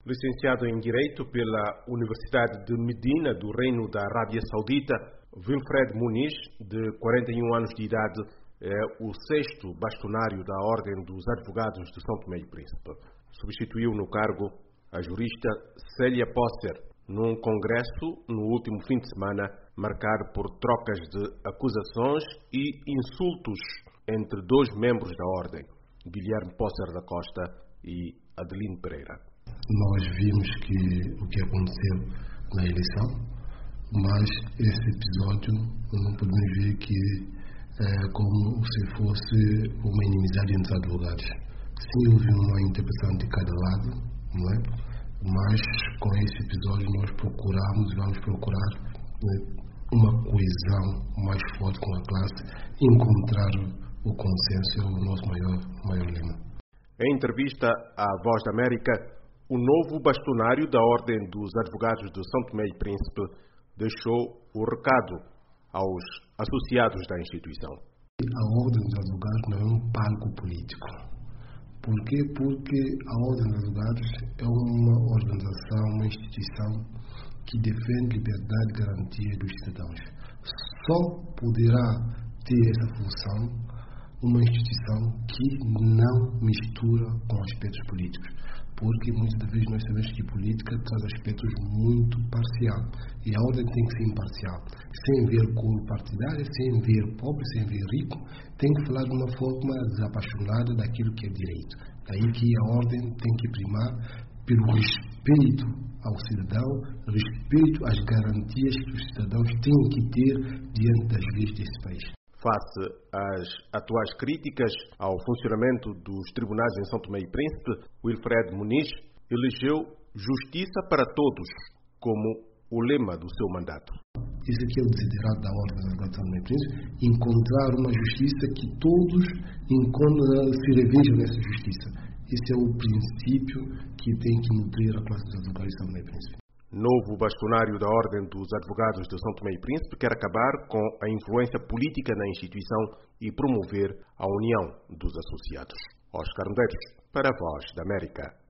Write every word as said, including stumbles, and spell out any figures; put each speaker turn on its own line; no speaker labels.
Licenciado em Direito pela Universidade de Medina, do Reino da Arábia Saudita, Wilfred Muniz, de quarenta e um anos de idade, é o sexto bastonário da Ordem dos Advogados de São Tomé e Príncipe. Substituiu no cargo a jurista Célia Posser, num congresso no último fim de semana, marcado por trocas de acusações e insultos entre dois membros da Ordem, Guilherme Posser da Costa e Adelino Pereira.
Nós vimos que o que aconteceu na eleição, mas esse episódio não podemos ver que é como se fosse uma inimizade entre advogados. Sim, houve uma interpretação de cada lado, não é? Mas com esse episódio nós procuramos e vamos procurar né, uma coesão mais forte com a classe e encontrar o consenso é o nosso maior, maior lema.
Em entrevista à Voz da América, o novo bastonário da Ordem dos Advogados de São Tomé e Príncipe deixou o recado aos associados da instituição.
A Ordem dos Advogados não é um palco político. Por quê? Porque a Ordem dos Advogados é uma organização, uma instituição que defende liberdade e garantia dos cidadãos. Só poderá ter essa função uma instituição que não mistura com aspectos políticos. Porque muitas vezes nós sabemos que política traz aspectos muito parciais e a ordem tem que ser imparcial, sem ver cor partidária, sem ver pobre, sem ver rico, tem que falar de uma forma desapaixonada daquilo que é direito. Daí que a ordem tem que primar pelo respeito ao cidadão, respeito às garantias que os cidadãos têm que ter diante das leis desse país.
Face às atuais críticas ao funcionamento dos tribunais em São Tomé e Príncipe, Wilfred Muniz elegeu Justiça para Todos como o lema do seu mandato.
Esse aqui é o desiderato da Ordem dos Advogados de São Tomé e Príncipe, encontrar uma justiça que todos se revejam nessa justiça. Esse é o princípio que tem que nutrir a classe dos advogados de São Tomé e Príncipe.
Novo bastonário da Ordem dos Advogados de São Tomé e Príncipe quer acabar com a influência política na instituição e promover a união dos associados. Oscar Medeiros, para a Voz da América.